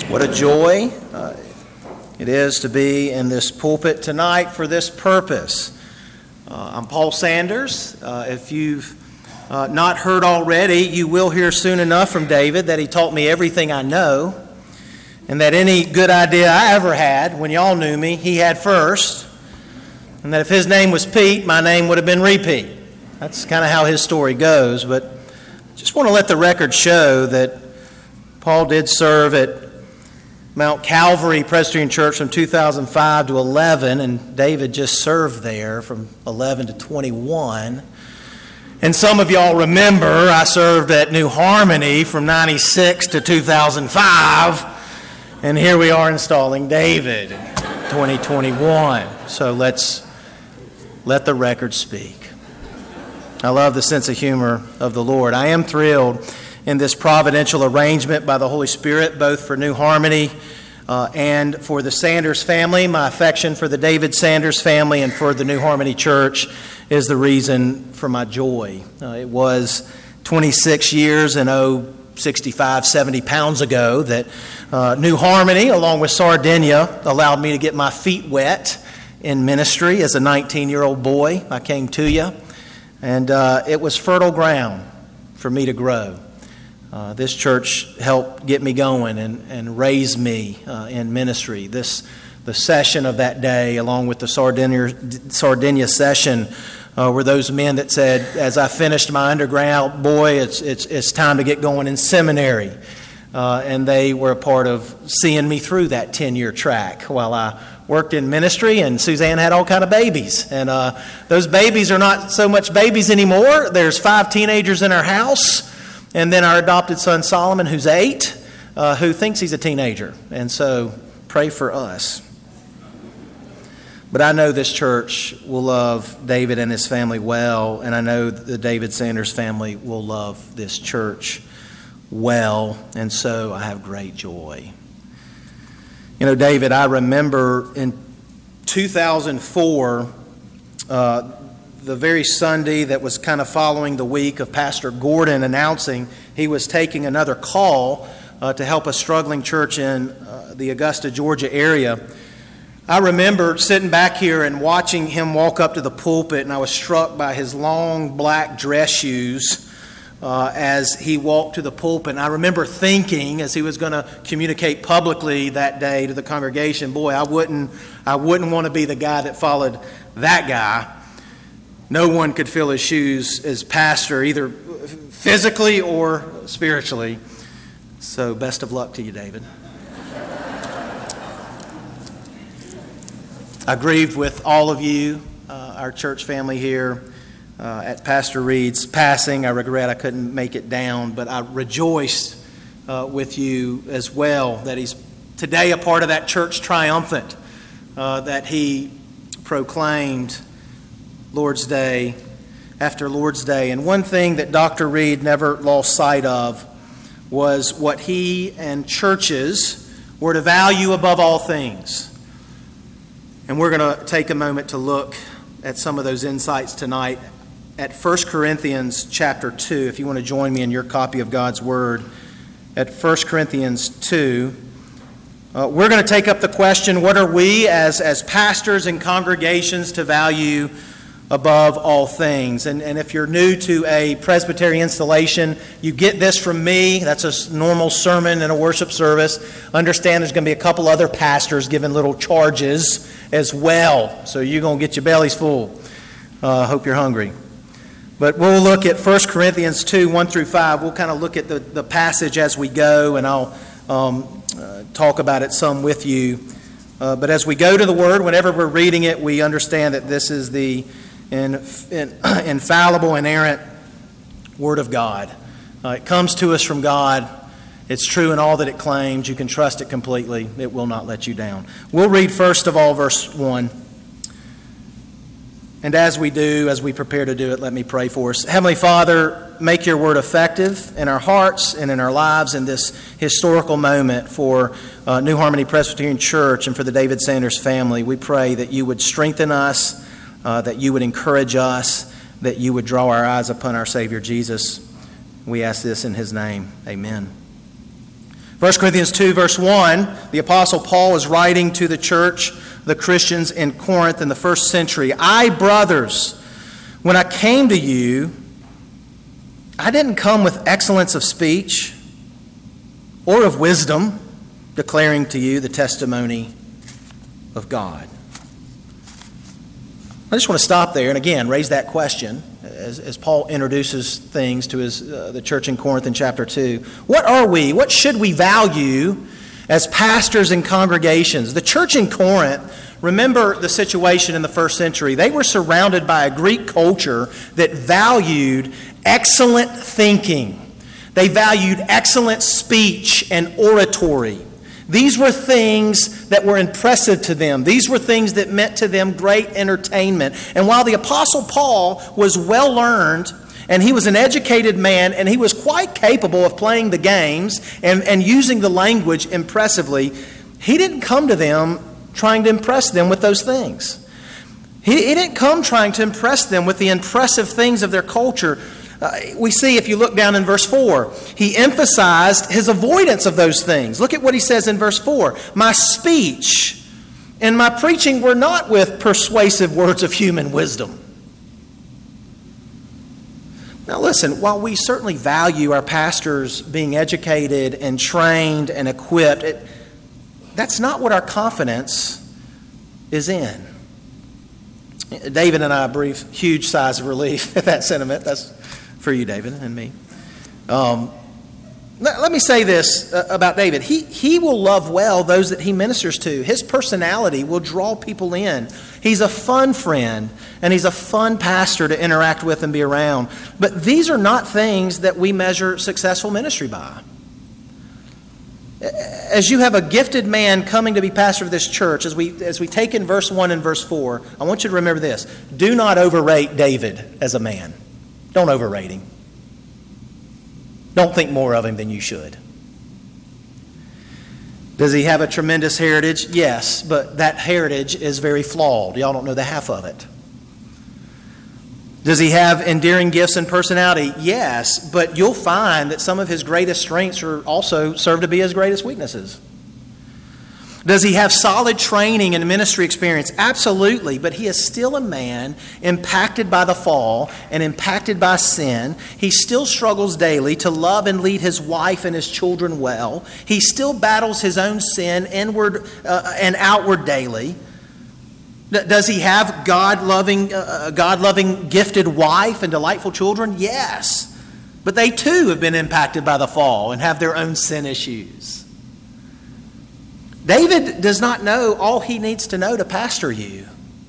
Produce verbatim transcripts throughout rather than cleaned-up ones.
What a joy uh, it is to be in this pulpit tonight for this purpose. Uh, I'm Paul Sanders. Uh, if you've uh, not heard already, you will hear soon enough from David that he taught me everything I know, and that any good idea I ever had when y'all knew me, he had first, and that if his name was Pete, my name would have been Repeat. That's kind of how his story goes, but I just want to let the record show that Paul did serve at Mount Calvary Presbyterian Church from two thousand five to eleven, and David just served there from eleven to twenty-one. And some of y'all remember I served at New Harmony from ninety-six to two thousand five, and here we are installing David in twenty twenty-one. So let's let the record speak. I love the sense of humor of the Lord. I am thrilled in this providential arrangement by the Holy Spirit, both for New Harmony uh, and for the Sanders family. My affection for the David Sanders family and for the New Harmony Church is the reason for my joy. Uh, it was twenty-six years and oh, sixty-five, seventy pounds ago that uh, New Harmony, along with Sardinia, allowed me to get my feet wet in ministry as a nineteen-year-old boy. I came to you, and uh, it was fertile ground for me to grow. Uh, this church helped get me going and, and raise me uh, in ministry. This the session of that day, along with the Sardinia, Sardinia session, uh, were those men that said, as I finished my underground, boy, it's it's it's time to get going in seminary. Uh, and they were a part of seeing me through that ten-year track while I worked in ministry, and Suzanne had all kind of babies. And uh, those babies are not so much babies anymore. There's five teenagers in our house. And then our adopted son Solomon, who's eight, uh, who thinks he's a teenager. And so pray for us. But I know this church will love David and his family well, and I know the David Sanders family will love this church well, and so I have great joy. You know, David, I remember in two thousand four, uh, the very Sunday that was kind of following the week of Pastor Gordon announcing he was taking another call uh, to help a struggling church in uh, the Augusta, Georgia area. I remember sitting back here and watching him walk up to the pulpit, and I was struck by his long black dress shoes uh, as he walked to the pulpit. And I remember thinking, as he was going to communicate publicly that day to the congregation, boy, I wouldn't, I wouldn't want to be the guy that followed that guy. No one could fill his shoes as pastor, either physically or spiritually. So best of luck to you, David. I grieved with all of you, uh, our church family here, uh, at Pastor Reed's passing. I regret I couldn't make it down, but I rejoiced uh, with you as well that he's today a part of that church triumphant uh, that he proclaimed Lord's Day after Lord's Day. And one thing that Doctor Reed never lost sight of was what he and churches were to value above all things. And we're going to take a moment to look at some of those insights tonight at First Corinthians chapter two. If you want to join me in your copy of God's Word at First Corinthians two. Uh, we're going to take up the question, what are we as, as pastors and congregations to value above all things? And, and if you're new to a Presbyterian installation, you get this from me. That's a normal sermon in a worship service. Understand there's going to be a couple other pastors giving little charges as well. So you're going to get your bellies full. I uh, hope you're hungry. But we'll look at First Corinthians two, one through five. We'll kind of look at the, the passage as we go, and I'll um, uh, talk about it some with you. Uh, but as we go to the Word, whenever we're reading it, we understand that this is the In, in, infallible, inerrant Word of God. Uh, it comes to us from God. It's true in all that it claims. You can trust it completely. It will not let you down. We'll read first of all verse one. And as we do, as we prepare to do it, let me pray for us. Heavenly Father, make your Word effective in our hearts and in our lives in this historical moment for uh, New Harmony Presbyterian Church and for the David Sanders family. We pray that you would strengthen us, Uh, that you would encourage us, that you would draw our eyes upon our Savior Jesus. We ask this in his name. Amen. First Corinthians two, verse one, the Apostle Paul is writing to the church, the Christians in Corinth in the first century. I, brothers, when I came to you, I didn't come with excellence of speech or of wisdom, declaring to you the testimony of God. I just want to stop there and again raise that question as, as Paul introduces things to his uh, the church in Corinth in chapter two. What are we? What should we value as pastors and congregations? The church in Corinth, remember the situation in the first century. They were surrounded by a Greek culture that valued excellent thinking. They valued excellent speech and oratory. These were things that were impressive to them. These were things that meant to them great entertainment. And while the Apostle Paul was well learned, and he was an educated man, and he was quite capable of playing the games and, and using the language impressively, he didn't come to them trying to impress them with those things. He, he didn't come trying to impress them with the impressive things of their culture. Uh, we see, if you look down in verse four, he emphasized his avoidance of those things. Look at what he says in verse four. My speech and my preaching were not with persuasive words of human wisdom. Now listen, while we certainly value our pastors being educated and trained and equipped, it, that's not what our confidence is in. David and I breathe huge sighs of relief at that sentiment. That's for you, David, and me. Um, let, let me say this uh, about David. He, he will love well those that he ministers to. His personality will draw people in. He's a fun friend, and he's a fun pastor to interact with and be around. But these are not things that we measure successful ministry by. As you have a gifted man coming to be pastor of this church, as we as we take in verse one and verse four, I want you to remember this. Do not overrate David as a man. Don't overrate him. Don't think more of him than you should. Does he have a tremendous heritage? Yes, but that heritage is very flawed. Y'all don't know the half of it. Does he have endearing gifts and personality? Yes, but you'll find that some of his greatest strengths are also serve to be his greatest weaknesses. Does he have solid training and ministry experience? Absolutely, but he is still a man impacted by the fall and impacted by sin. He still struggles daily to love and lead his wife and his children well. He still battles his own sin inward uh, and outward daily. Does he have God-loving, uh, God-loving, gifted wife and delightful children? Yes, but they too have been impacted by the fall and have their own sin issues. David does not know all he needs to know to pastor you.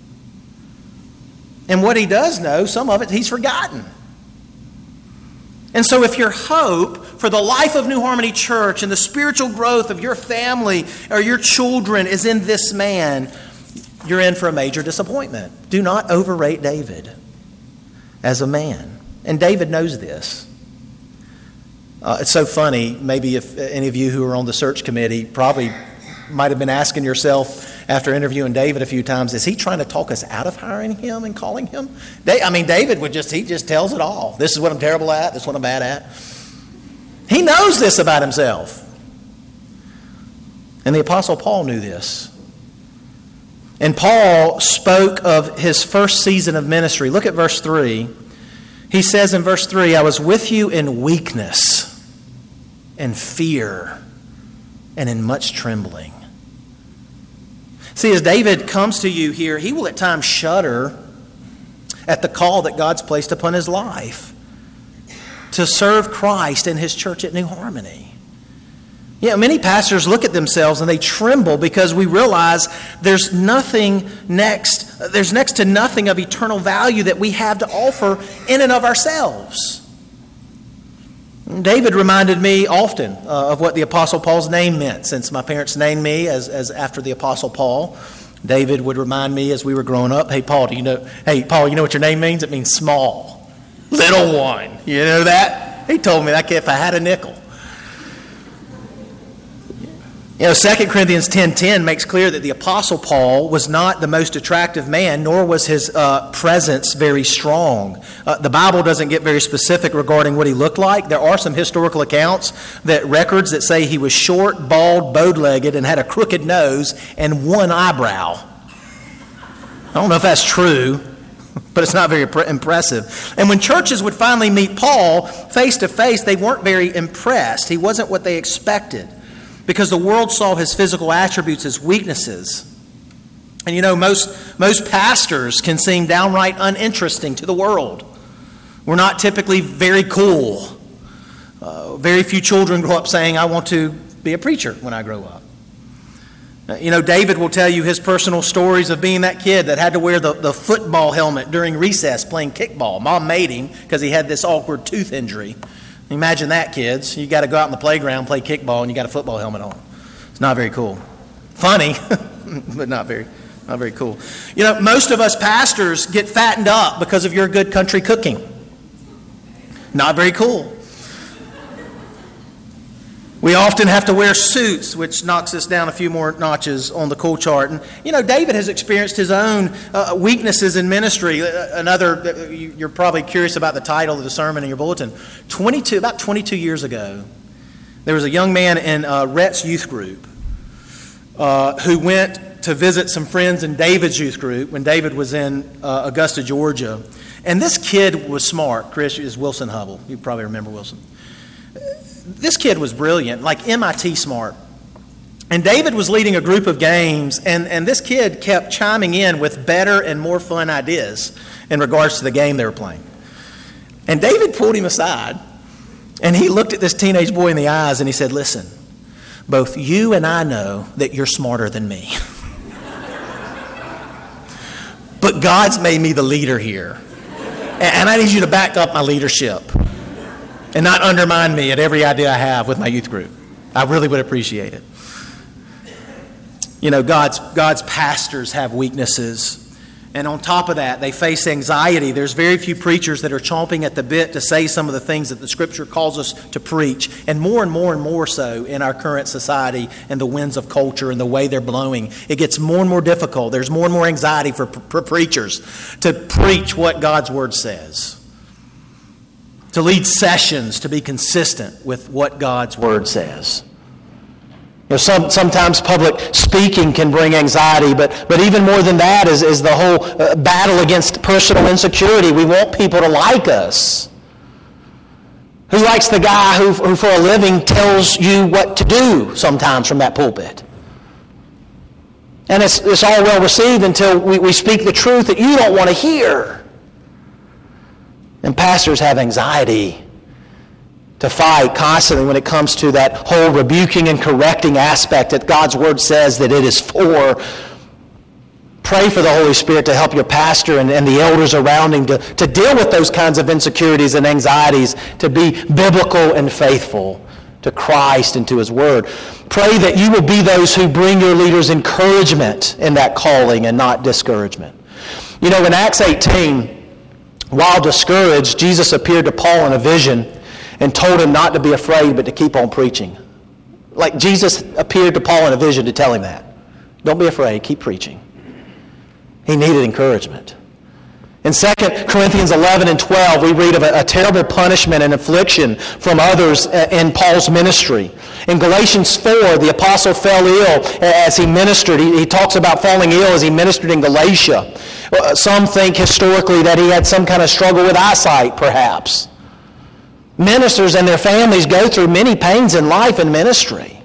And what he does know, some of it he's forgotten. And so if your hope for the life of New Harmony Church and the spiritual growth of your family or your children is in this man, you're in for a major disappointment. Do not overrate David as a man. And David knows this. Uh, it's so funny, maybe if any of you who are on the search committee probably might have been asking yourself after interviewing David a few times, is he trying to talk us out of hiring him and calling him? I mean, David would just, he just tells it all. This is what I'm terrible at. This is what I'm bad at. He knows this about himself. And the Apostle Paul knew this. And Paul spoke of his first season of ministry. Look at verse three. He says in verse three, I was with you in weakness and fear and in much trembling. See, as David comes to you here, he will at times shudder at the call that God's placed upon his life to serve Christ and his church at New Harmony. You know, many pastors look at themselves and they tremble because we realize there's nothing next, there's next to nothing of eternal value that we have to offer in and of ourselves. David reminded me often uh, of what the Apostle Paul's name meant. Since my parents named me as, as after the Apostle Paul, David would remind me as we were growing up, hey, Paul, do you know, hey, Paul, you know what your name means? It means small, little one. You know that? He told me that if I had a nickel. You know, Second Corinthians ten ten makes clear that the Apostle Paul was not the most attractive man, nor was his uh, presence very strong. Uh, the Bible doesn't get very specific regarding what he looked like. There are some historical accounts, that records that say he was short, bald, bowed-legged, and had a crooked nose and one eyebrow. I don't know if that's true, but it's not very impressive. And when churches would finally meet Paul face to face, they weren't very impressed. He wasn't what they expected, because the world saw his physical attributes as weaknesses. And you know, most, most pastors can seem downright uninteresting to the world. We're not typically very cool. Uh, very few children grow up saying, I want to be a preacher when I grow up. Uh, you know, David will tell you his personal stories of being that kid that had to wear the, the football helmet during recess playing kickball. Mom made him because he had this awkward tooth injury. Imagine that, kids. You got to go out in the playground, play kickball, and you got a football helmet on. It's not very cool. Funny, but not very, not very cool. You know, most of us pastors get fattened up because of your good country cooking. Not very cool. We often have to wear suits, which knocks us down a few more notches on the cool chart. And, you know, David has experienced his own uh, weaknesses in ministry. Another, you're probably curious about the title of the sermon in your bulletin. twenty-two, about twenty-two years ago, there was a young man in uh, Rhett's youth group uh, who went to visit some friends in David's youth group when David was in uh, Augusta, Georgia. And this kid was smart. Chris is Wilson Hubble. You probably remember Wilson. This kid was brilliant, like M I T smart. And David was leading a group of games, and, and this kid kept chiming in with better and more fun ideas in regards to the game they were playing. And David pulled him aside, and he looked at this teenage boy in the eyes, and he said, listen, both you and I know that you're smarter than me. But God's made me the leader here, and I need you to back up my leadership and not undermine me at every idea I have with my youth group. I really would appreciate it. You know, God's God's pastors have weaknesses. And on top of that, they face anxiety. There's very few preachers that are chomping at the bit to say some of the things that the Scripture calls us to preach. And more and more and more so in our current society and the winds of culture and the way they're blowing. It gets more and more difficult. There's more and more anxiety for, for preachers to preach what God's Word says, to lead sessions, to be consistent with what God's Word says. You know, some, sometimes public speaking can bring anxiety, but, but even more than that is, is the whole uh, battle against personal insecurity. We want people to like us. Who likes the guy who, who for a living tells you what to do sometimes from that pulpit? And it's, it's all well received until we, we speak the truth that you don't want to hear. And pastors have anxiety to fight constantly when it comes to that whole rebuking and correcting aspect that God's Word says that it is for. Pray for the Holy Spirit to help your pastor and, and the elders around him to, to deal with those kinds of insecurities and anxieties, to be biblical and faithful to Christ and to His Word. Pray that you will be those who bring your leaders encouragement in that calling and not discouragement. You know, in Acts eighteen, while discouraged, Jesus appeared to Paul in a vision and told him not to be afraid, but to keep on preaching. Like Jesus appeared to Paul in a vision to tell him that. Don't be afraid, keep preaching. He needed encouragement. In Second Corinthians eleven and twelve, we read of a, a terrible punishment and affliction from others in Paul's ministry. In Galatians four, the apostle fell ill as he ministered. He, he talks about falling ill as he ministered in Galatia. Some think historically that he had some kind of struggle with eyesight, perhaps. Ministers and their families go through many pains in life and ministry.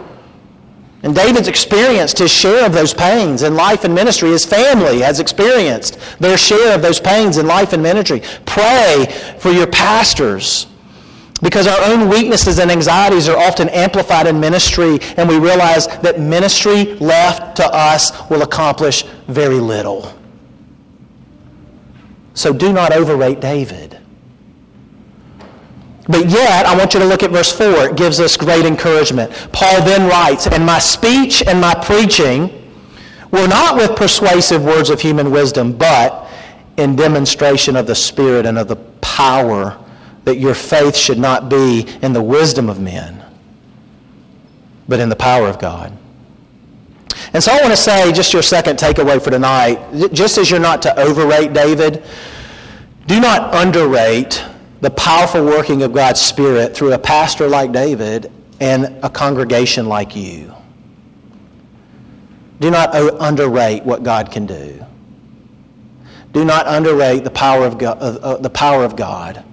And David's experienced his share of those pains in life and ministry. His family has experienced their share of those pains in life and ministry. Pray for your pastors, because our own weaknesses and anxieties are often amplified in ministry, and we realize that ministry left to us will accomplish very little. So do not overrate David. But yet, I want you to look at verse four. It gives us great encouragement. Paul then writes, "And my speech and my preaching were not with persuasive words of human wisdom, but in demonstration of the Spirit and of the power, that your faith should not be in the wisdom of men, but in the power of God. And so I want to say, just your second takeaway for tonight, just as you're not to overrate David, do not underrate the powerful working of God's Spirit through a pastor like David and a congregation like you. Do not underrate what God can do. Do not underrate the power of God. Uh, the power of God.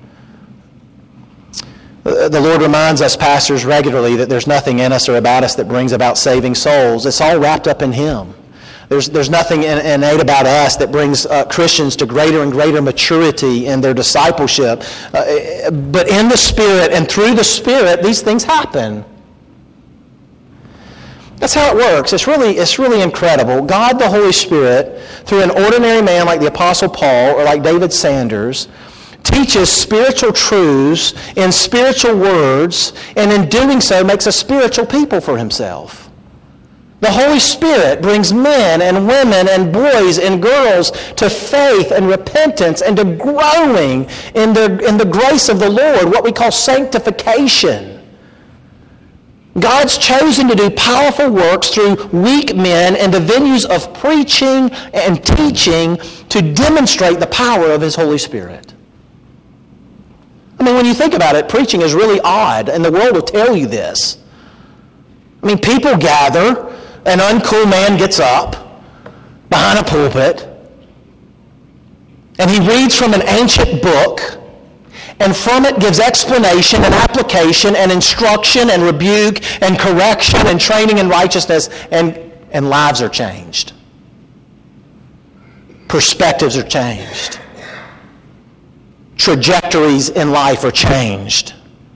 The Lord reminds us pastors regularly that there's nothing in us or about us that brings about saving souls. It's all wrapped up in Him. There's, there's nothing innate about us that brings uh, Christians to greater and greater maturity in their discipleship. Uh, but in the Spirit and through the Spirit, these things happen. That's how it works. It's really, it's really incredible. God, the Holy Spirit, through an ordinary man like the Apostle Paul or like David Sanders, teaches spiritual truths in spiritual words, and in doing so makes a spiritual people for Himself. The Holy Spirit brings men and women and boys and girls to faith and repentance and to growing in the, in the grace of the Lord, what we call sanctification. God's chosen to do powerful works through weak men in the venues of preaching and teaching to demonstrate the power of His Holy Spirit. I mean, when you think about it, preaching is really odd, and the world will tell you this. I mean, people gather, an uncool man gets up behind a pulpit, and he reads from an ancient book, and from it gives explanation and application and instruction and rebuke and correction and training in righteousness, and, and lives are changed. Perspectives are changed. Trajectories in life are changed.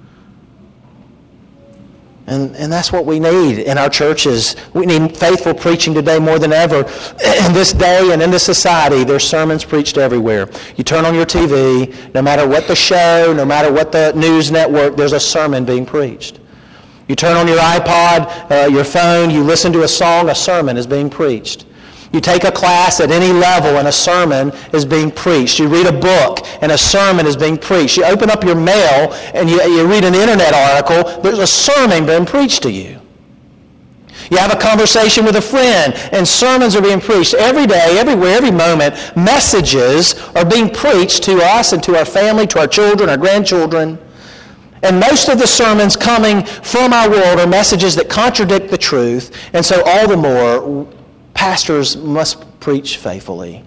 And, and that's what we need in our churches. We need faithful preaching today more than ever. In this day and in this society, there's sermons preached everywhere. You turn on your T V, no matter what the show, no matter what the news network, there's a sermon being preached. You turn on your iPod, uh, your phone, you listen to a song, a sermon is being preached. You take a class at any level and a sermon is being preached. You read a book and a sermon is being preached. You open up your mail and you, you read an internet article, there's a sermon being preached to you. You have a conversation with a friend and sermons are being preached. Every day, everywhere, every moment, messages are being preached to us and to our family, to our children, our grandchildren. And most of the sermons coming from our world are messages that contradict the truth, and so all the more pastors must preach faithfully.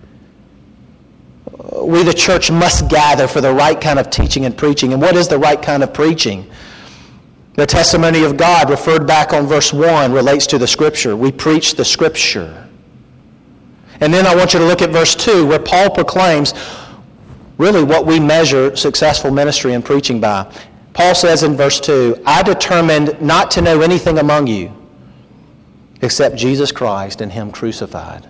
We, the church, must gather for the right kind of teaching and preaching. And what is the right kind of preaching? The testimony of God, referred back on verse one, relates to the Scripture. We preach the Scripture. And then I want you to look at verse two, where Paul proclaims really what we measure successful ministry and preaching by. Paul says in verse two, I determined not to know anything among you except Jesus Christ and Him crucified.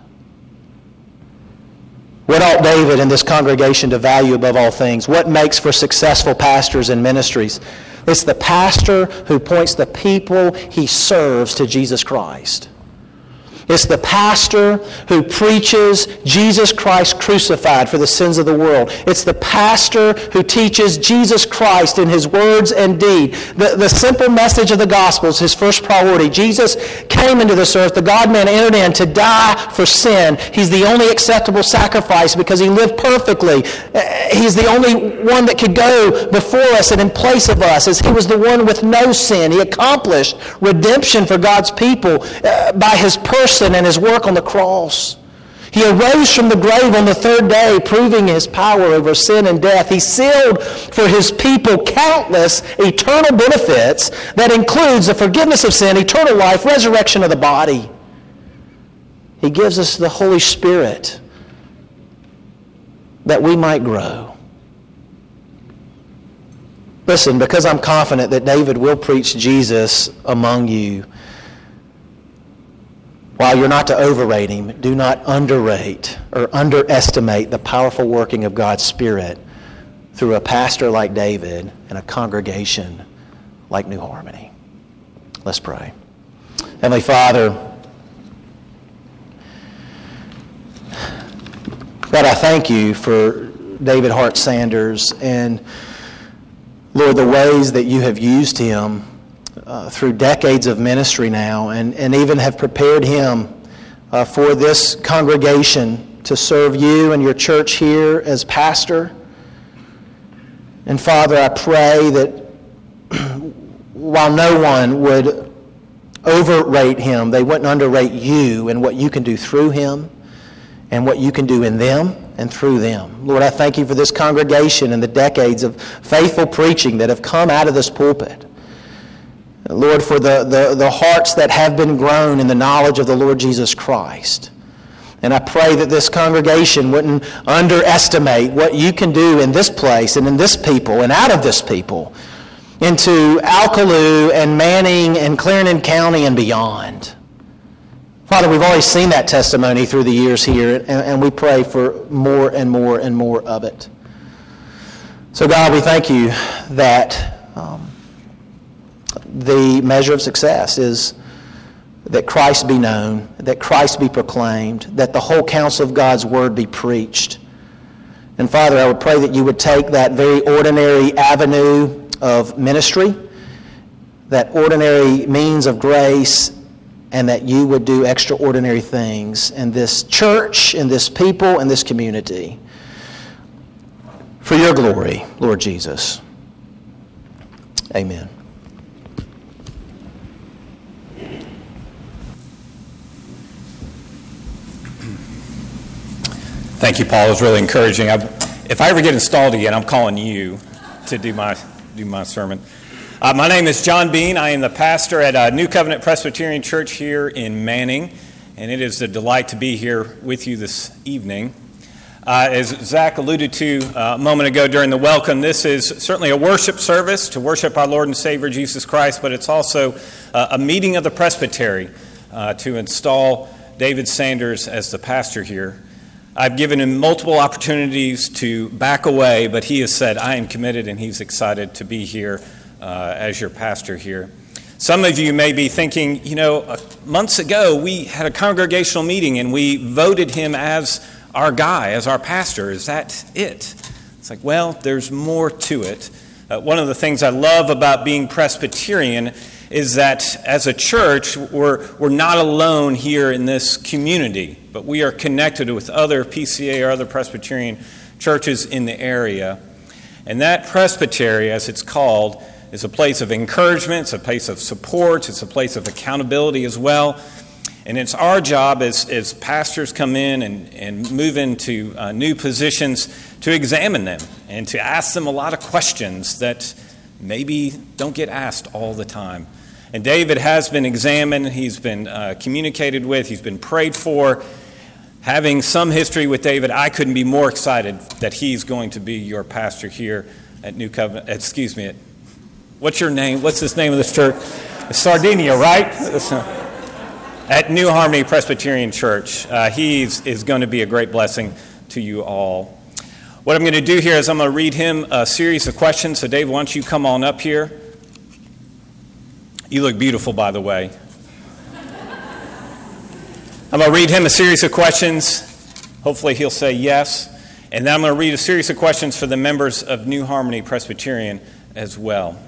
What ought David and this congregation to value above all things? What makes for successful pastors and ministries? It's the pastor who points the people he serves to Jesus Christ. It's the pastor who preaches Jesus Christ crucified for the sins of the world. It's the pastor who teaches Jesus Christ in his words and deed. The, the simple message of the gospel is his first priority. Jesus came into this earth. The God-man entered in to die for sin. He's the only acceptable sacrifice because he lived perfectly. He's the only one that could go before us and in place of us, as he was the one with no sin. He accomplished redemption for God's people uh, by his person and his work on the cross. He arose from the grave on the third day, proving his power over sin and death. He sealed for his people countless eternal benefits that includes the forgiveness of sin, eternal life, resurrection of the body. He gives us the Holy Spirit that we might grow. Listen, because I'm confident that David will preach Jesus among you, while you're not to overrate him, do not underrate or underestimate the powerful working of God's Spirit through a pastor like David and a congregation like New Harmony. Let's pray. Heavenly Father, God, I thank you for David Hart Sanders and, Lord, the ways that you have used him uh, through decades of ministry now, and, and even have prepared him uh, for this congregation to serve you and your church here as pastor. And Father, I pray that while no one would overrate him, they wouldn't underrate you and what you can do through him and what you can do in them and through them. Lord, I thank you for this congregation and the decades of faithful preaching that have come out of this pulpit. Lord, for the, the, the hearts that have been grown in the knowledge of the Lord Jesus Christ. And I pray that this congregation wouldn't underestimate what you can do in this place and in this people and out of this people into Alkaloo and Manning and Clarendon County and beyond. Father, we've always seen that testimony through the years here, and, and we pray for more and more and more of it. So God, we thank you that um, the measure of success is that Christ be known, that Christ be proclaimed, that the whole counsel of God's word be preached. And Father, I would pray that you would take that very ordinary avenue of ministry, that ordinary means of grace, and that you would do extraordinary things in this church, in this people, in this community. For your glory, Lord Jesus. Amen. Thank you, Paul. It was really encouraging. I, if I ever get installed again, I'm calling you to do my do my sermon. Uh, my name is John Bean. I am the pastor at uh, New Covenant Presbyterian Church here in Manning, and it is a delight to be here with you this evening. Uh, as Zach alluded to uh, a moment ago during the welcome, this is certainly a worship service to worship our Lord and Savior Jesus Christ, but it's also uh, a meeting of the presbytery uh, to install David Sanders as the pastor here. I've given him multiple opportunities to back away, but he has said, I am committed, and he's excited to be here uh, as your pastor here. Some of you may be thinking, you know, uh, months ago we had a congregational meeting and we voted him as our guy, as our pastor. Is that it? It's like, well, there's more to it. Uh, one of the things I love about being Presbyterian is that as a church, we're, we're not alone here in this community, but we are connected with other P C A or other Presbyterian churches in the area. And that presbytery, as it's called, is a place of encouragement, it's a place of support, it's a place of accountability as well. And it's our job as, as pastors come in and, and move into uh, new positions to examine them and to ask them a lot of questions that maybe don't get asked all the time. And David has been examined, he's been uh, communicated with, he's been prayed for. Having some history with David, I couldn't be more excited that he's going to be your pastor here at New Covenant, excuse me, at, what's your name? What's this name of this church? Sardinia, right? At New Harmony Presbyterian Church. Uh, he is going to be a great blessing to you all. What I'm going to do here is I'm going to read him a series of questions. So Dave, why don't you come on up here? You look beautiful, by the way. I'm going to read him a series of questions. Hopefully he'll say yes. And then I'm going to read a series of questions for the members of New Harmony Presbyterian as well.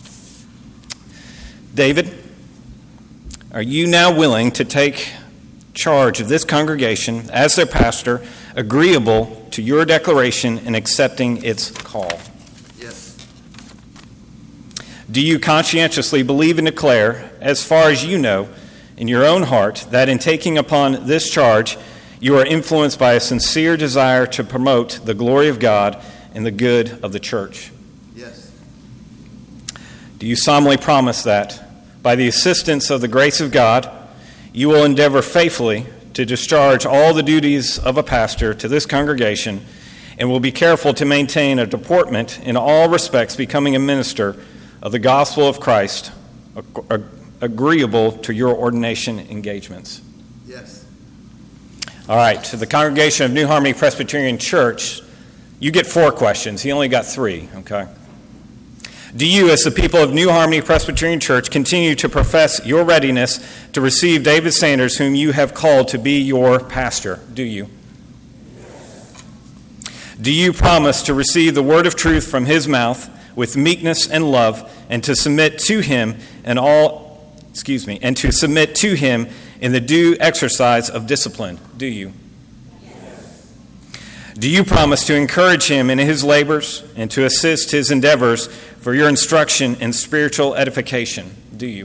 David, are you now willing to take charge of this congregation as their pastor, agreeable to your declaration and accepting its call? Yes. Do you conscientiously believe and declare, as far as you know, in your own heart, that in taking upon this charge, you are influenced by a sincere desire to promote the glory of God and the good of the church? Yes. Do you solemnly promise that, by the assistance of the grace of God, you will endeavor faithfully to discharge all the duties of a pastor to this congregation and will be careful to maintain a deportment in all respects becoming a minister of the gospel of Christ, ag- agreeable to your ordination engagements? Yes. All right, to the congregation of New Harmony Presbyterian Church, you get four questions. He only got three, okay? Do you, as the people of New Harmony Presbyterian Church, continue to profess your readiness to receive David Sanders, whom you have called to be your pastor? Do you? Do you promise to receive the word of truth from his mouth with meekness and love, and to submit to him in all, excuse me, and to submit to him in the due exercise of discipline. Do you? Yes. Do you promise to encourage him in his labors and to assist his endeavors for your instruction and spiritual edification? Do you?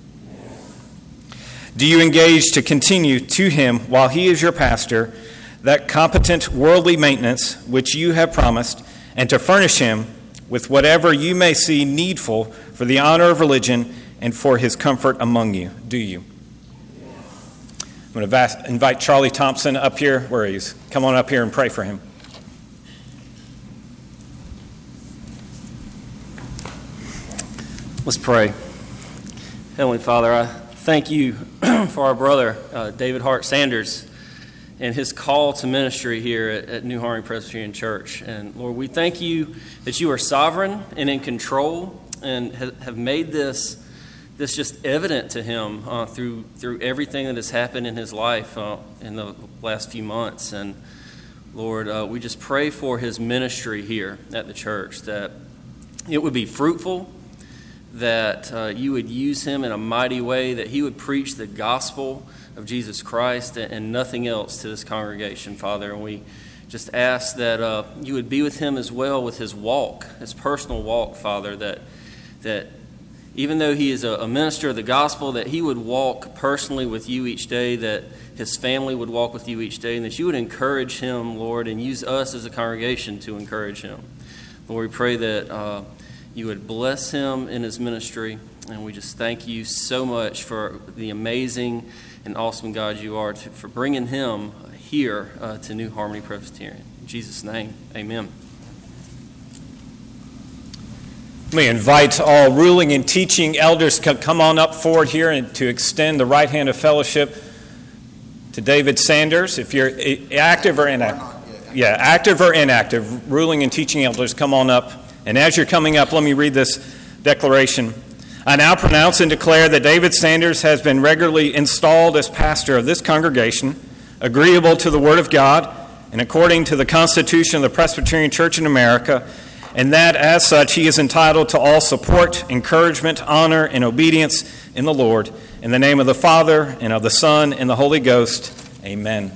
Do you engage to continue to him while he is your pastor that competent worldly maintenance which you have promised, and to furnish him with whatever you may see needful for the honor of religion and for his comfort among you? Do you? I'm going to invite Charlie Thompson up here. Where he is? Come on up here and pray for him. Let's pray. Heavenly Father, I thank you for our brother, uh, David Hart Sanders, and his call to ministry here at, at New Harmony Presbyterian Church. And Lord, we thank you that you are sovereign and in control, and ha- have made this this just evident to him uh, through through everything that has happened in his life uh, in the last few months. And Lord, uh, we just pray for his ministry here at the church, that it would be fruitful, that uh, you would use him in a mighty way, that he would preach the gospel of Jesus Christ and nothing else to this congregation, Father. And we just ask that uh, you would be with him as well with his walk, his personal walk, Father, that that even though he is a, a minister of the gospel, that he would walk personally with you each day, that his family would walk with you each day, and that you would encourage him, Lord, and use us as a congregation to encourage him. Lord, we pray that uh, you would bless him in his ministry, and we just thank you so much for the amazing and awesome God you are, to, for bringing him here uh, to New Harmony Presbyterian. In Jesus' name, amen. Let me invite all ruling and teaching elders to come on up forward here and to extend the right hand of fellowship to David Sanders. If you're active or inactive, yeah, active or inactive, ruling and teaching elders, come on up. And as you're coming up, let me read this declaration. I now pronounce and declare that David Sanders has been regularly installed as pastor of this congregation, agreeable to the Word of God and according to the Constitution of the Presbyterian Church in America, and that as such he is entitled to all support, encouragement, honor, and obedience in the Lord. In the name of the Father, and of the Son, and the Holy Ghost. Amen.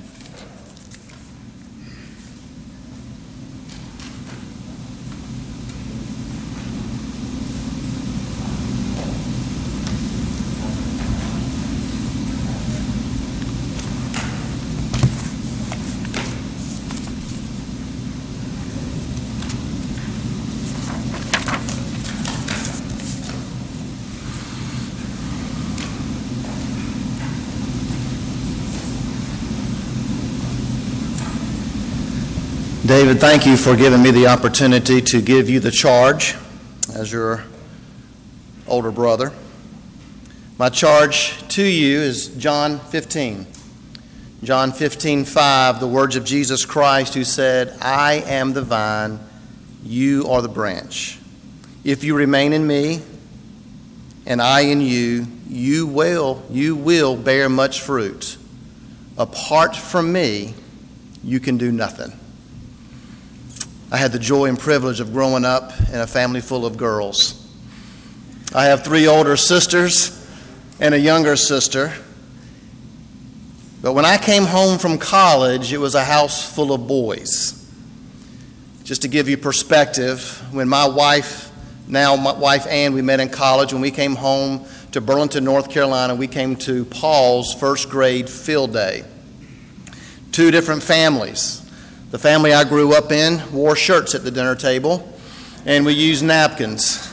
David, thank you for giving me the opportunity to give you the charge as your older brother. My charge to you is John fifteen. John fifteen five, the words of Jesus Christ, who said, I am the vine, you are the branch. If you remain in me and I in you, you will, you will bear much fruit. Apart from me, you can do nothing. I had the joy and privilege of growing up in a family full of girls. I have three older sisters and a younger sister. But when I came home from college, it was a house full of boys. Just to give you perspective, when my wife, now my wife Ann, we met in college, when we came home to Burlington, North Carolina, we came to Paul's first grade field day. Two different families. The family I grew up in wore shirts at the dinner table, and we used napkins.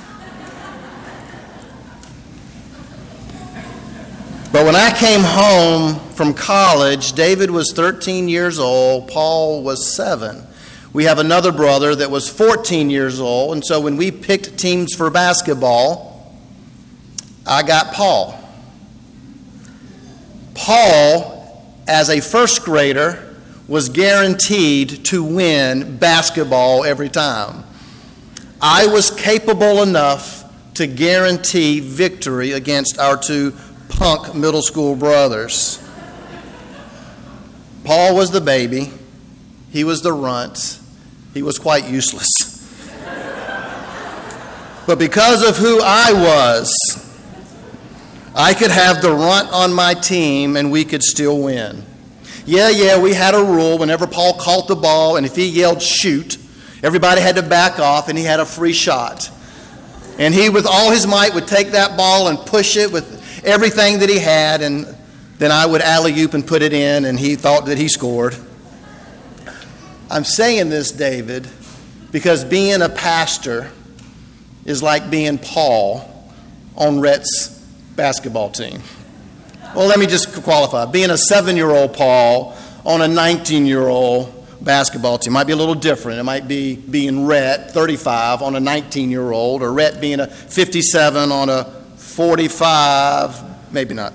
But when I came home from college, David was thirteen years old, Paul was seven. We have another brother that was fourteen years old, and so when we picked teams for basketball, I got Paul. Paul, as a first grader, was guaranteed to win basketball every time. I was capable enough to guarantee victory against our two punk middle school brothers. Paul was the baby. He was the runt. He was quite useless. But because of who I was, I could have the runt on my team and we could still win. Yeah, yeah, we had a rule. Whenever Paul caught the ball and if he yelled shoot, everybody had to back off and he had a free shot. And he, with all his might, would take that ball and push it with everything that he had, and then I would alley-oop and put it in, and he thought that he scored. I'm saying this, David, because being a pastor is like being Paul on Rhett's basketball team. Well, let me just qualify. Being a seven-year-old Paul on a nineteen-year-old basketball team might be a little different. It might be being Rhett, thirty-five, on a nineteen-year-old, or Rhett being a fifty-seven on a forty-five, maybe not.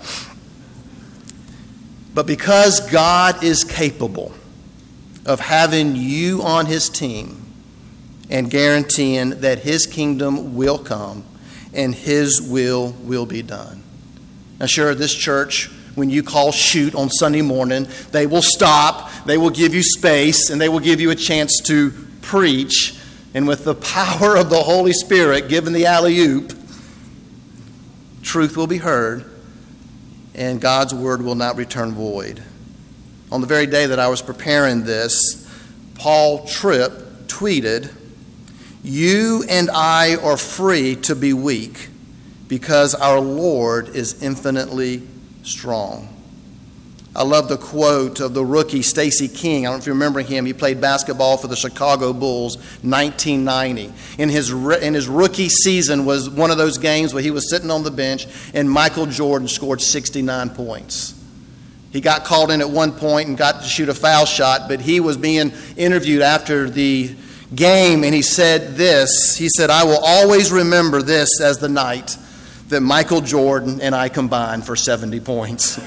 But because God is capable of having you on his team and guaranteeing that his kingdom will come and his will will be done. Now, sure, this church, when you call shoot on Sunday morning, they will stop, they will give you space, and they will give you a chance to preach. And with the power of the Holy Spirit, given the alley-oop, truth will be heard, and God's word will not return void. On the very day that I was preparing this, Paul Tripp tweeted, "You and I are free to be weak because our Lord is infinitely strong." I love the quote of the rookie Stacey King. I don't know if you remember him. He played basketball for the Chicago Bulls, nineteen ninety. In his in his rookie season was one of those games where he was sitting on the bench and Michael Jordan scored sixty-nine points. He got called in at one point and got to shoot a foul shot, but he was being interviewed after the game, and he said this. He said, "I will always remember this as the night that Michael Jordan and I combined for seventy points.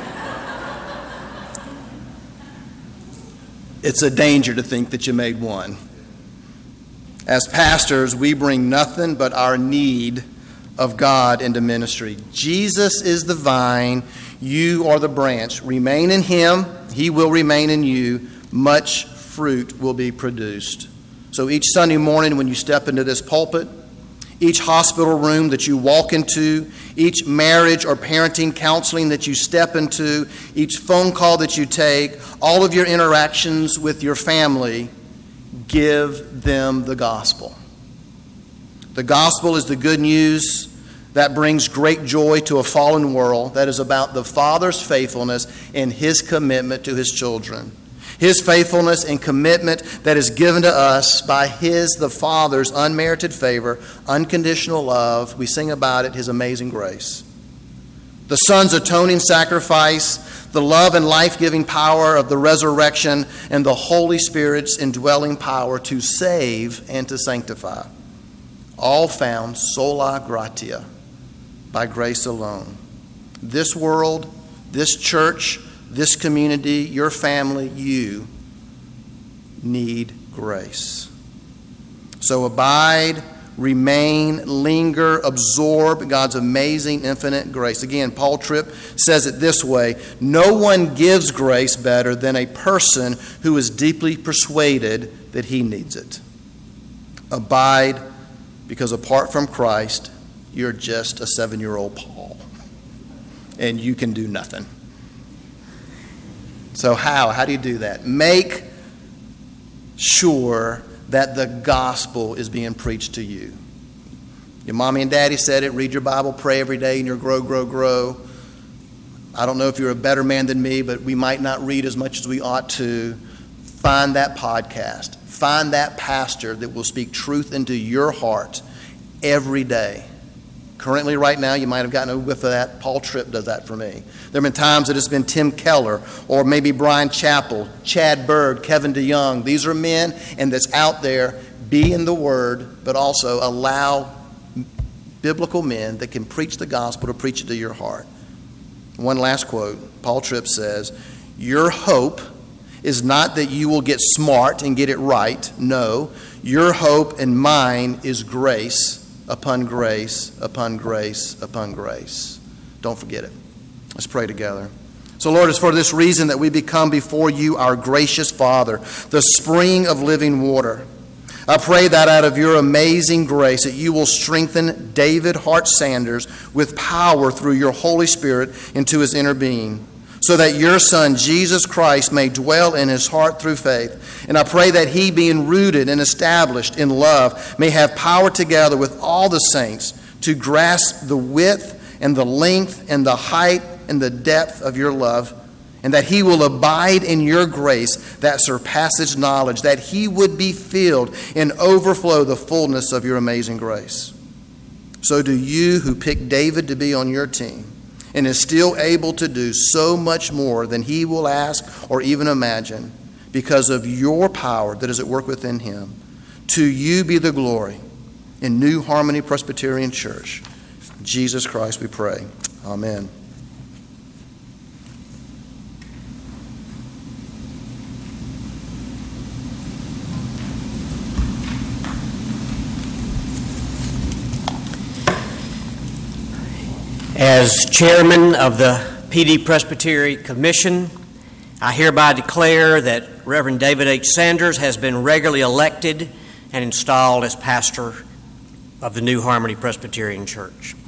It's a danger to think that you made one. As pastors, we bring nothing but our need of God into ministry. Jesus is the vine, you are the branch. Remain in him, he will remain in you. Much fruit will be produced." So each Sunday morning when you step into this pulpit, each hospital room that you walk into, each marriage or parenting counseling that you step into, each phone call that you take, all of your interactions with your family, give them the gospel. The gospel is the good news that brings great joy to a fallen world, that is about the Father's faithfulness and his commitment to his children. His faithfulness and commitment that is given to us by his, the Father's, unmerited favor, unconditional love. We sing about it, his amazing grace. The Son's atoning sacrifice, the love and life-giving power of the resurrection, and the Holy Spirit's indwelling power to save and to sanctify. All found sola gratia, by grace alone. This world, this church, this community, your family, you need grace. So abide, remain, linger, absorb God's amazing, infinite grace. Again, Paul Tripp says it this way: no one gives grace better than a person who is deeply persuaded that he needs it. Abide, because apart from Christ, you're just a seven-year-old Paul, and you can do nothing. So how? How do you do that? Make sure that the gospel is being preached to you. Your mommy and daddy said it. Read your Bible, pray every day, and you'll grow, grow, grow. I don't know if you're a better man than me, but we might not read as much as we ought to. Find that podcast. Find that pastor that will speak truth into your heart every day. Currently, right now, you might have gotten a whiff of that. Paul Tripp does that for me. There have been times that it's been Tim Keller or maybe Brian Chappell, Chad Bird, Kevin DeYoung. These are men, and that's out there. Be in the Word, but also allow biblical men that can preach the gospel to preach it to your heart. One last quote. Paul Tripp says, "Your hope is not that you will get smart and get it right. No, your hope and mine is grace upon grace, upon grace, upon grace." Don't forget it. Let's pray together. So, Lord, it's for this reason that we become before you, our gracious Father, the spring of living water. I pray that out of your amazing grace that you will strengthen David Hart Sanders with power through your Holy Spirit into his inner being, so that your Son, Jesus Christ, may dwell in his heart through faith. And I pray that he, being rooted and established in love, may have power together with all the saints to grasp the width and the length and the height and the depth of your love, and that he will abide in your grace that surpasses knowledge, that he would be filled and overflow the fullness of your amazing grace. So do you, who picked David to be on your team and is still able to do so much more than he will ask or even imagine, because of your power that is at work within him, to you be the glory in New Harmony Presbyterian Church. In Jesus Christ we pray. Amen. As chairman of the P D Presbytery Commission, I hereby declare that Reverend David H. Sanders has been regularly elected and installed as pastor of the New Harmony Presbyterian Church.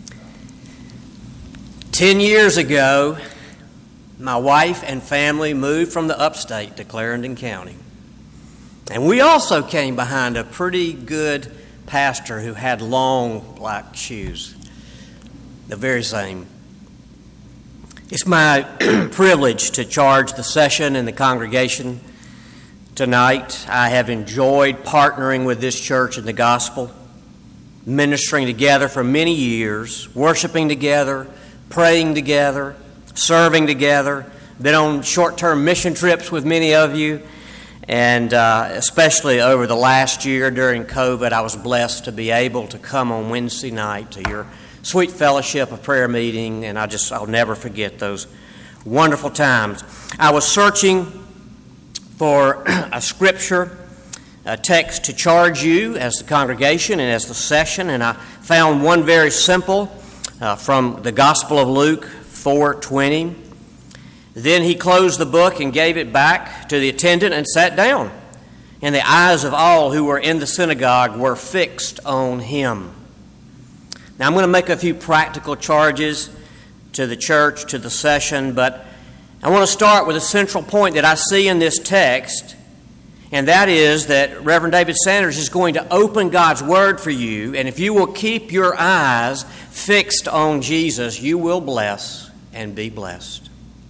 Ten years ago, my wife and family moved from the upstate to Clarendon County. And we also came behind a pretty good pastor who had long black shoes. The very same. It's my privilege to charge the session and the congregation tonight. I have enjoyed partnering with this church in the gospel, ministering together for many years, worshiping together, praying together, serving together, been on short-term mission trips with many of you, and uh, especially over the last year during COVID, I was blessed to be able to come on Wednesday night to your sweet fellowship, a prayer meeting, and I just, I'll never forget those wonderful times. I was searching for a scripture, a text to charge you as the congregation and as the session, and I found one very simple uh, from the Gospel of Luke four twenty. Then he closed the book and gave it back to the attendant and sat down, and the eyes of all who were in the synagogue were fixed on him. Now, I'm going to make a few practical charges to the church, to the session, but I want to start with a central point that I see in this text, and that is that Reverend David Sanders is going to open God's Word for you, and if you will keep your eyes fixed on Jesus, you will bless and be blessed.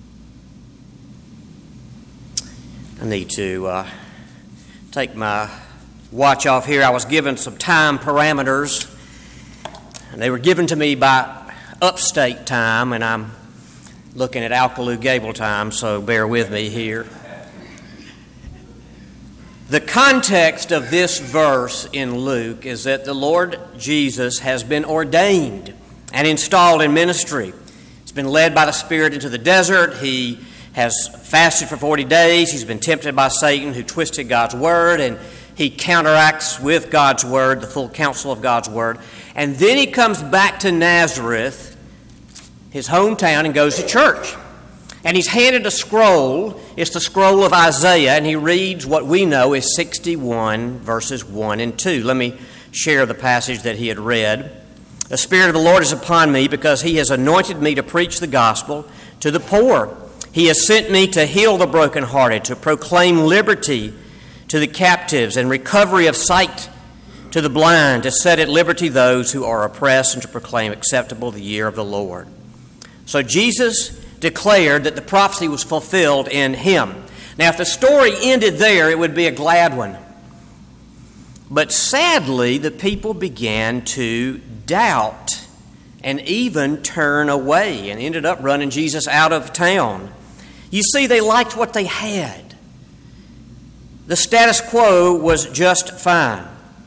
I need to uh, take my watch off here. I was given some time parameters, and they were given to me by upstate time, and I'm looking at Alkaloo Gable time, so bear with me here. The context of this verse in Luke is that the Lord Jesus has been ordained and installed in ministry. He's been led by the Spirit into the desert. He has fasted for forty days. He's been tempted by Satan, who twisted God's word, and he counteracts with God's word, the full counsel of God's word. And then he comes back to Nazareth, his hometown, and goes to church. And he's handed a scroll. It's the scroll of Isaiah, and he reads what we know is sixty-one, verses one and two. Let me share the passage that he had read. The Spirit of the Lord is upon me, because he has anointed me to preach the gospel to the poor. He has sent me to heal the brokenhearted, to proclaim liberty to the captives and recovery of sight to the blind, to set at liberty those who are oppressed, and to proclaim acceptable the year of the Lord. So Jesus declared that the prophecy was fulfilled in him. Now, if the story ended there, it would be a glad one. But sadly, the people began to doubt and even turn away and ended up running Jesus out of town. You see, they liked what they had. The status quo was just fine.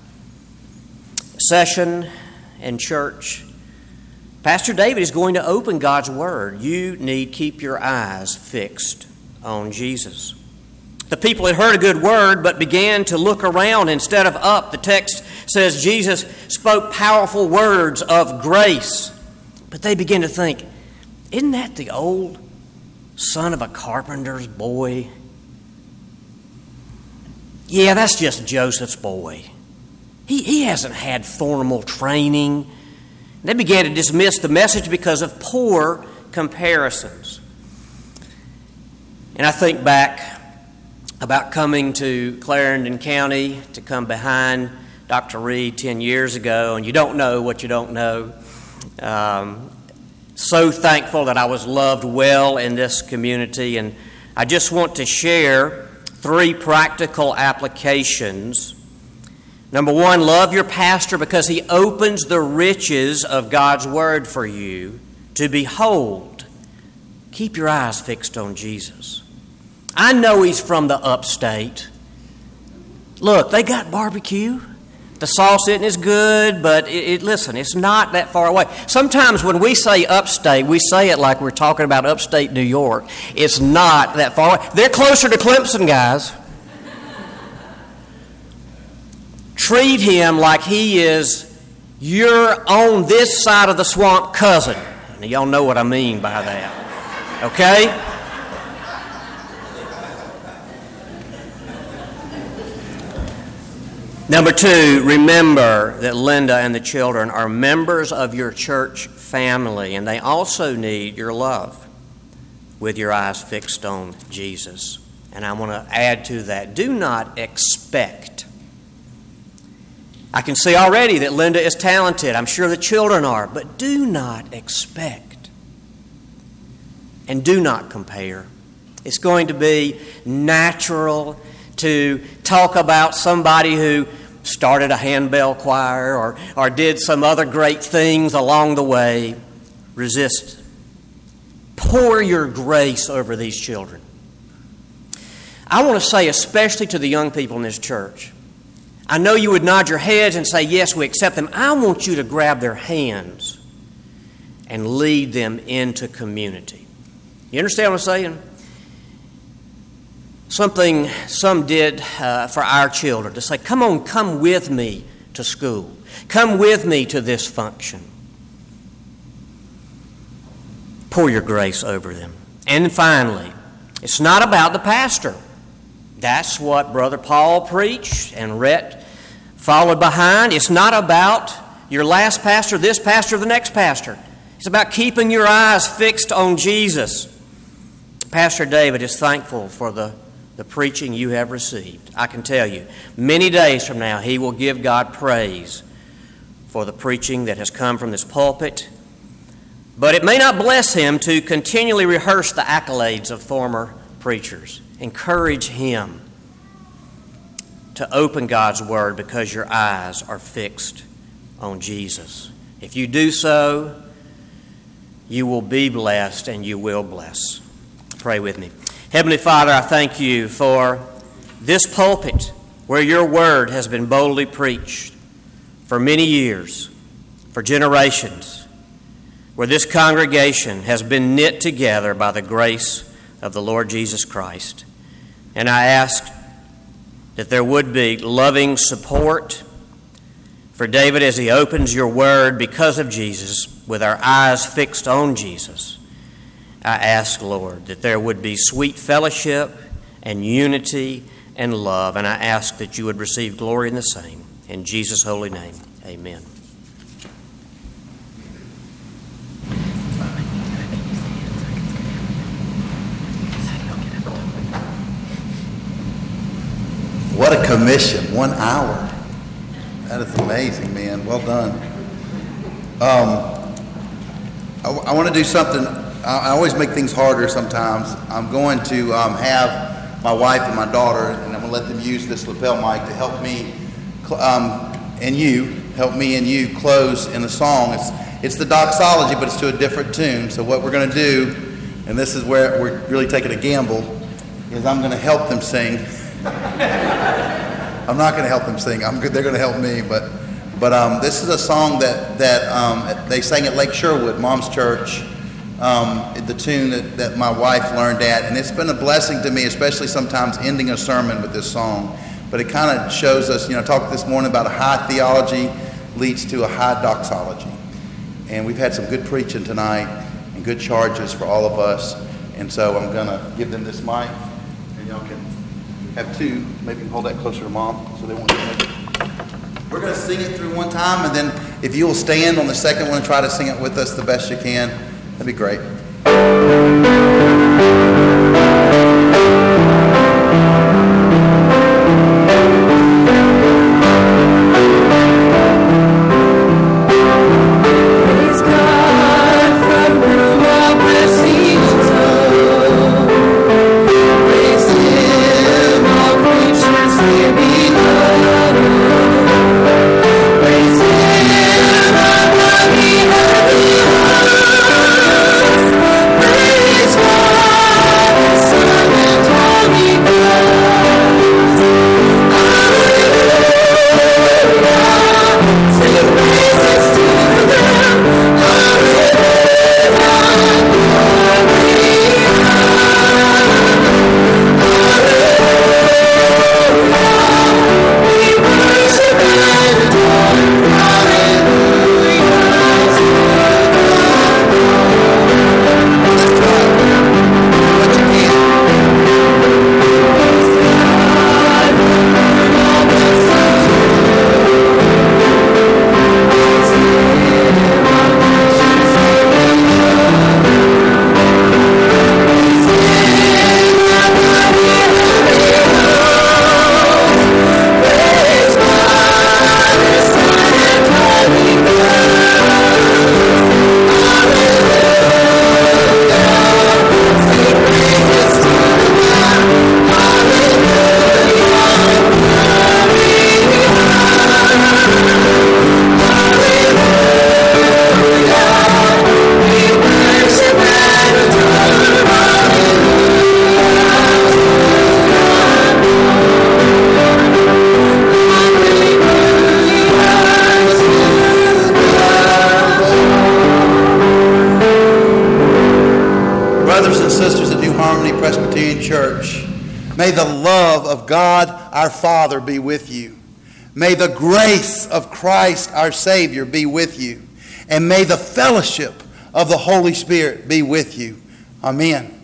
Session and church. Pastor David is going to open God's Word. You need to keep your eyes fixed on Jesus. The people had heard a good word, but began to look around instead of up. The text says Jesus spoke powerful words of grace. But they began to think, isn't that the old son of a carpenter's boy? yeah, that's just Joseph's boy. He, he hasn't had formal training. They began to dismiss the message because of poor comparisons. And I think back about coming to Clarendon County to come behind Doctor Reed ten years ago, and you don't know what you don't know. Um, so thankful that I was loved well in this community, and I just want to share three practical applications. Number one, love your pastor because he opens the riches of God's Word for you to behold. Keep your eyes fixed on Jesus. I know he's from the upstate. Look, they got barbecue. The sauce isn't as good, but it, it, listen, it's not that far away. Sometimes when we say upstate, we say it like we're talking about upstate New York. It's not that far away. They're closer to Clemson, guys. Treat him like he is your on this side of the swamp cousin. Now, y'all know what I mean by that. Okay? Number two, remember that Linda and the children are members of your church family, and they also need your love with your eyes fixed on Jesus. And I want to add to that, do not expect. I can see already that Linda is talented. I'm sure the children are. But do not expect. And do not compare. It's going to be natural to talk about somebody who started a handbell choir or, or did some other great things along the way. Resist. Pour your grace over these children. I want to say, especially to the young people in this church, I know you would nod your heads and say, yes, we accept them. I want you to grab their hands and lead them into community. You understand what I'm saying? Something some did uh, for our children, to say, come on, come with me to school. Come with me to this function. Pour your grace over them. And finally, it's not about the pastor. That's what Brother Paul preached and Rhett followed behind. It's not about your last pastor, this pastor, the next pastor. It's about keeping your eyes fixed on Jesus. Pastor David is thankful for the, the preaching you have received. I can tell you, many days from now, he will give God praise for the preaching that has come from this pulpit. But it may not bless him to continually rehearse the accolades of former preachers. Encourage him to open God's Word because your eyes are fixed on Jesus. If you do so, you will be blessed and you will bless. Pray with me. Heavenly Father, I thank you for this pulpit where your Word has been boldly preached for many years, for generations, where this congregation has been knit together by the grace of the Lord Jesus Christ. And I ask that there would be loving support for David as he opens your word because of Jesus, with our eyes fixed on Jesus. I ask, Lord, that there would be sweet fellowship and unity and love, and I ask that you would receive glory in the same. In Jesus' holy name, amen. What a commission, one hour. That is amazing, man. Well done. Um, I, I want to do something. I, I always make things harder sometimes. I'm going to um, have my wife and my daughter, and I'm going to let them use this lapel mic to help me um, and you, help me and you close in a song. It's, it's the doxology, but it's to a different tune. So what we're going to do, and this is where we're really taking a gamble, is I'm going to help them sing. I'm not going to help them sing. I'm good. They're going to help me. But but um, this is a song that that um, they sang at Lake Sherwood, Mom's Church. Um, the tune that, that my wife learned at, and it's been a blessing to me, especially sometimes ending a sermon with this song. But it kind of shows us, you know, I talked this morning about a high theology leads to a high doxology, and we've had some good preaching tonight and good charges for all of us. And so I'm going to give them this mic, and y'all can. have two. Maybe you can hold that closer to Mom so they won't get it. We're going to sing it through one time, and then if you'll stand on the second one and try to sing it with us the best you can, that'd be great. May the love of God our Father be with you. May the grace of Christ our Savior be with you. And may the fellowship of the Holy Spirit be with you. Amen.